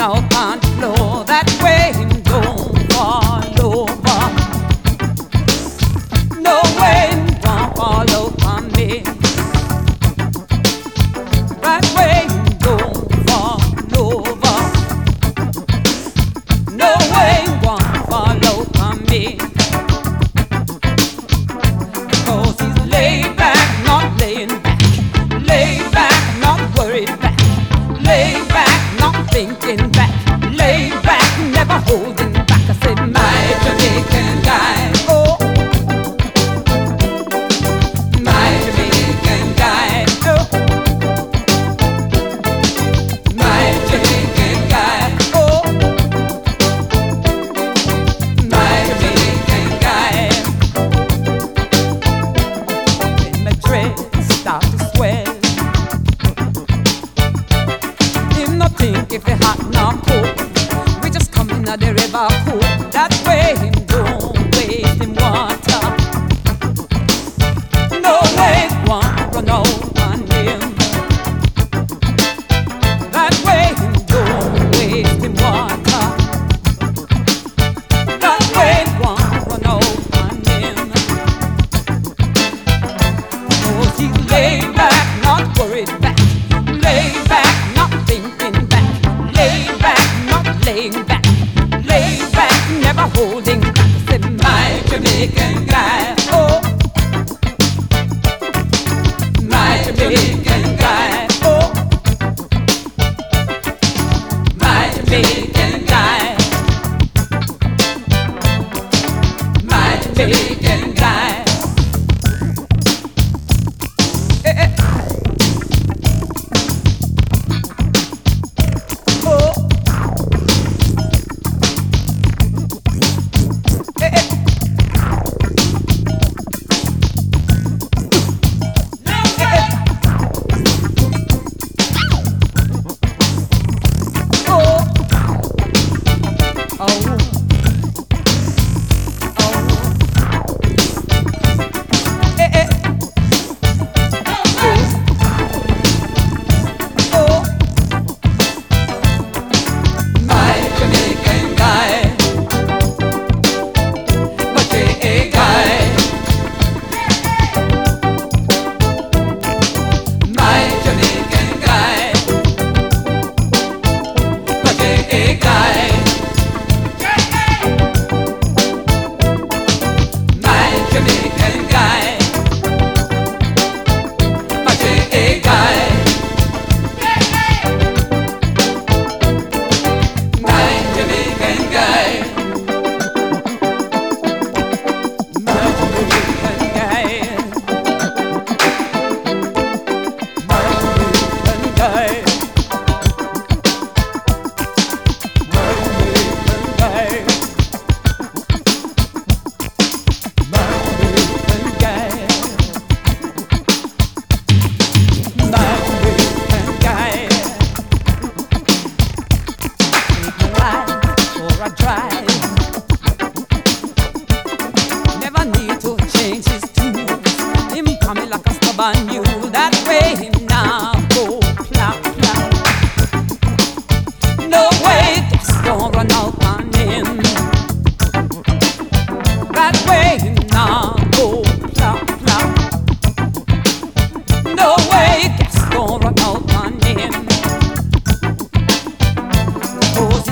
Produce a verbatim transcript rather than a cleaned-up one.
out on the floor. That way him don't fall over. No way him don't fall over me. That way him don't fall over. No way him won't fall over me. Cause he's laid back, not laying back. Laid back, not worried back. Laid back, not thinking back. Laid back, never holding back. I said, my Jamaican guy. Oh, my Jamaican guy. Oh, my Jamaican guy. Oh, my Jamaican guy. When my dreads start to swell, him not think if they hot nor cold. We just come in the river pool. That way him don't waste him water. No way it won't run out on him. That way him don't waste him water. That way it won't run out on him. Cause he's laid back, not worried back. Laid back, not thinking back. Laid back, not laying back. Laid back, never holding back. I said, my Jamaican guy. Oh, my Jamaican guy. Oh, my Jamaican guy. My Jamaican guy. Eh, eh. Oh. Eh, eh. Eh, eh. Oh. Oh. Oh. Eh, eh. Oh. My Jamaican guy. My J A guy. My Jamaican guy. My J A guy. My Jamaican guy. My J A guy. My Jamaican guy. My Jamaican guy. My Jamaican guy. My Jamaican guy. My Jamaican guy. My Jamaican guy. Take my life for a drive. Never need to change his tune. Him coming like a stubborn mule. That way him now go plop plop. No way gas don't run out on him. That way him now go plop plop. No way gas don't run out on him. Cause